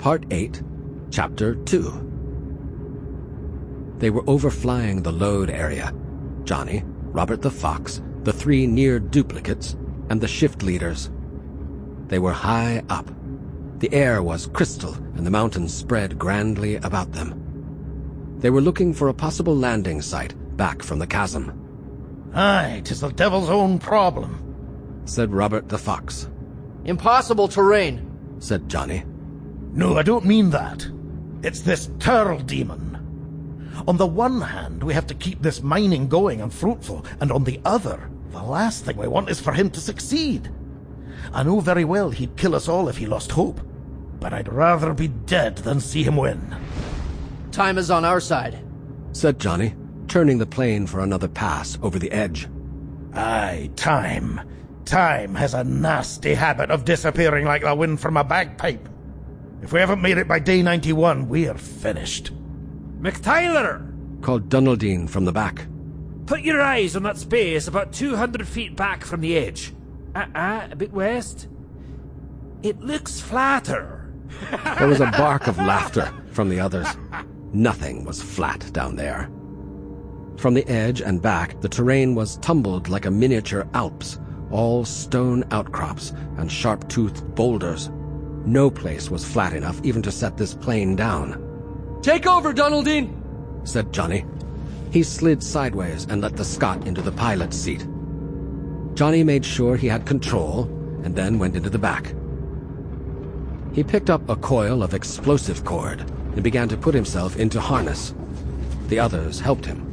Part 8, Chapter 2. They were overflying the load area. Johnny, Robert the Fox, the 3 near duplicates, and the shift leaders. They were high up. The air was crystal, and the mountains spread grandly about them. They were looking for a possible landing site back from the chasm. "Aye, 'tis the devil's own problem," said Robert the Fox. "Impossible terrain," said Johnny. "No, I don't mean that. It's this Turl demon. On the one hand, we have to keep this mining going and fruitful, and on the other, the last thing we want is for him to succeed. I know very well he'd kill us all if he lost hope, but I'd rather be dead than see him win." "Time is on our side," said Johnny, turning the plane for another pass over the edge. "Aye, time. Time has a nasty habit of disappearing like the wind from a bagpipe. If we haven't made it by day 91, we're finished." "McTyler!" called Dunaldine from the back. "Put your eyes on that space about 200 feet back from the edge. A bit west. It looks flatter." There was a bark of laughter from the others. Nothing was flat down there. From the edge and back, the terrain was tumbled like a miniature Alps, all stone outcrops and sharp-toothed boulders. No place was flat enough even to set this plane down. "Take over, Dunaldine," said Johnny. He slid sideways and let the Scot into the pilot's seat. Johnny made sure he had control and then went into the back. He picked up a coil of explosive cord and began to put himself into harness. The others helped him.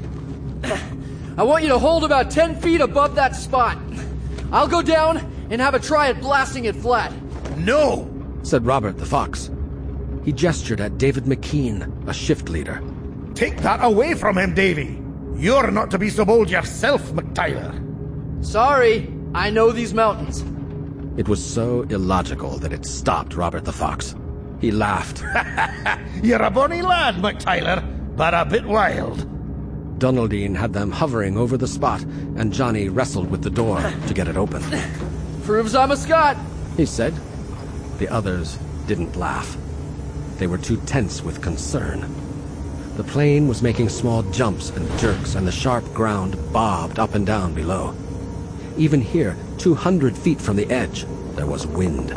"I want you to hold about 10 feet above that spot. I'll go down and have a try at blasting it flat." "No!" said Robert the Fox. He gestured at David McKean, a shift leader. "Take that away from him, Davy! You're not to be so bold yourself, McTyler." "Sorry, I know these mountains." It was so illogical that it stopped Robert the Fox. He laughed. "You're a bonny lad, McTyler, but a bit wild." Dunaldine had them hovering over the spot, and Johnny wrestled with the door to get it open. "Proves I'm a Scot," he said. The others didn't laugh. They were too tense with concern. The plane was making small jumps and jerks, and the sharp ground bobbed up and down below. Even here, 200 feet from the edge, there was wind.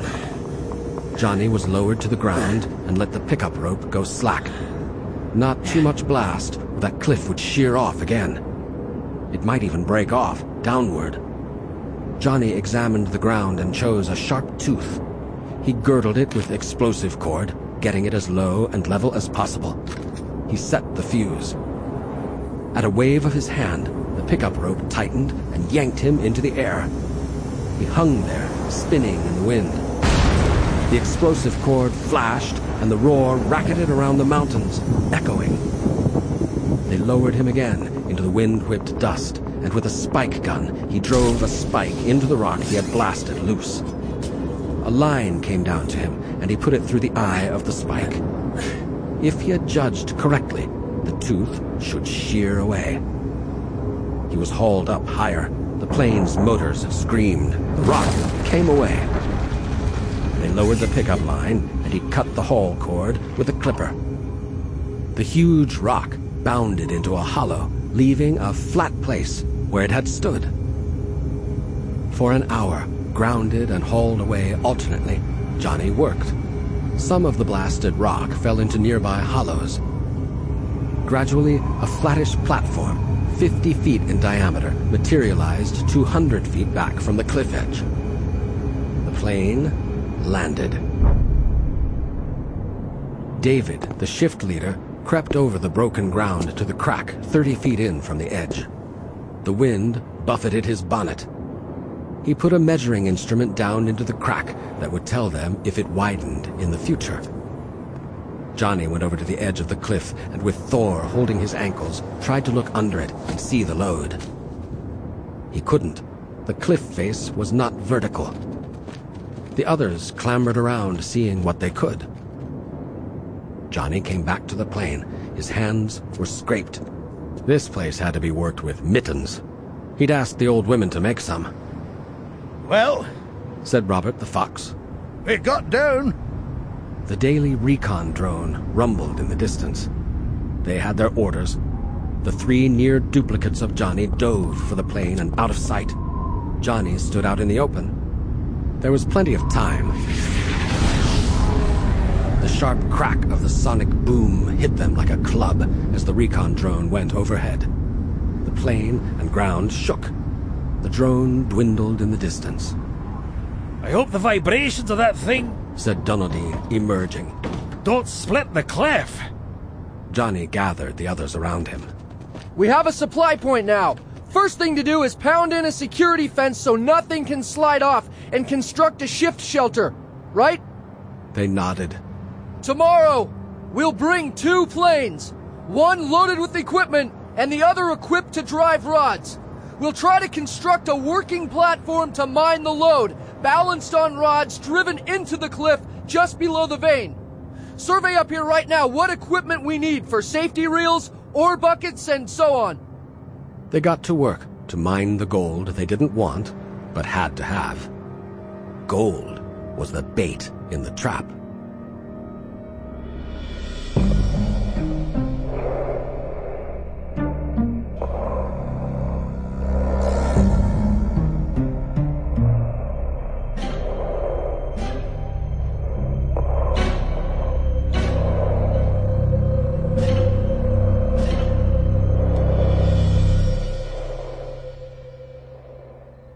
Johnny was lowered to the ground and let the pickup rope go slack. Not too much blast, or that cliff would shear off again. It might even break off, downward. Johnny examined the ground and chose a sharp tooth. He girdled it with explosive cord, getting it as low and level as possible. He set the fuse. At a wave of his hand, the pickup rope tightened and yanked him into the air. He hung there, spinning in the wind. The explosive cord flashed, and the roar racketed around the mountains, echoing. They lowered him again into the wind-whipped dust, and with a spike gun, he drove a spike into the rock he had blasted loose. A line came down to him, and he put it through the eye of the spike. If he had judged correctly, the tooth should shear away. He was hauled up higher. The plane's motors screamed. The rock came away. They lowered the pickup line, and he cut the haul cord with a clipper. The huge rock bounded into a hollow, leaving a flat place where it had stood. For an hour, grounded and hauled away alternately, Johnny worked. Some of the blasted rock fell into nearby hollows. Gradually, a flattish platform, 50 feet in diameter, materialized 200 feet back from the cliff edge. The plane landed. David, the shift leader, crept over the broken ground to the crack 30 feet in from the edge. The wind buffeted his bonnet. He put a measuring instrument down into the crack that would tell them if it widened in the future. Johnny went over to the edge of the cliff and, with Thor holding his ankles, tried to look under it and see the load. He couldn't. The cliff face was not vertical. The others clambered around, seeing what they could. Johnny came back to the plane. His hands were scraped. This place had to be worked with mittens. He'd asked the old women to make some. "Well," said Robert the Fox, "we got down." The daily recon drone rumbled in the distance. They had their orders. The 3 near duplicates of Johnny dove for the plane and out of sight. Johnny stood out in the open. There was plenty of time. The sharp crack of the sonic boom hit them like a club as the recon drone went overhead. The plane and ground shook. The drone dwindled in the distance. I hope the vibrations of that thing, said Dunedin, emerging. don't split the cliff. Johnny gathered the others around him. We have a supply point now. First thing to do is pound in a security fence so nothing can slide off and construct a shift shelter, right? They nodded. Tomorrow, we'll bring 2 planes. One loaded with equipment and the other equipped to drive rods. We'll try to construct a working platform to mine the load, balanced on rods driven into the cliff just below the vein. Survey up here right now what equipment we need for safety reels, ore buckets, and so on. They got to work to mine the gold they didn't want, but had to have. Gold was the bait in the trap.